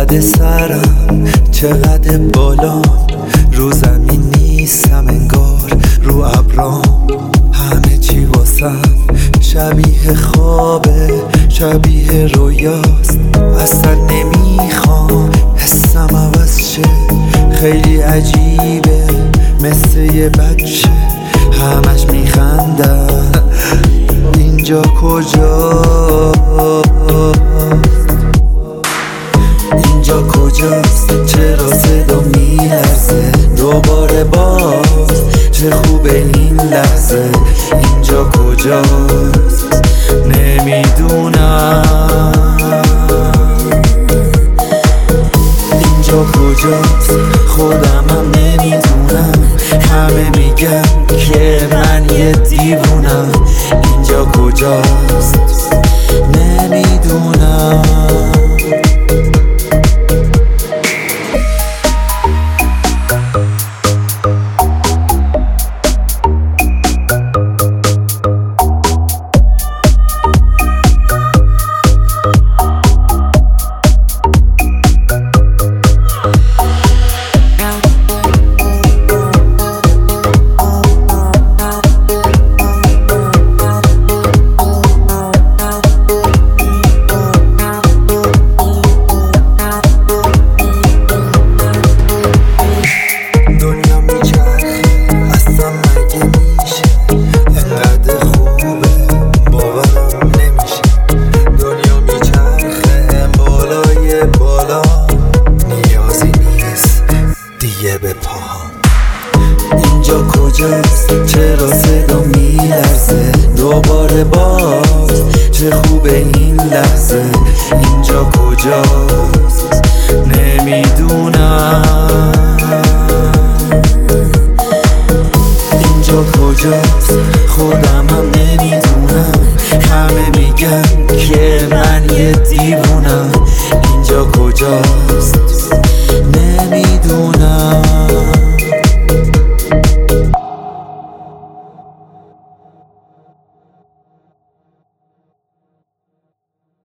چقدر سرم چقدر بالا، رو زمین نیستم انگار رو ابرام. همه چی واسم شبیه خوابه، شبیه رویاست، اصلا نمیخوام حسم عوض شه. خیلی عجیبه مثل یه بچه، همش میخندم. اینجا کجاست؟ اینجا کجاست؟ چرا صدا میلرزه دوباره باز؟ چه خوبه این لحظه. اینجا کجاست؟ نمیدونم. اینجا کجاست؟ خودمم نمیدونم. همه میگن که من یه دیوونم. اینجا کجاست؟ نمیدونم. اینجا کجاست؟ چرا صدا میلرزه دوباره باز؟ چه خوبه این لحظه. اینجا کجاست؟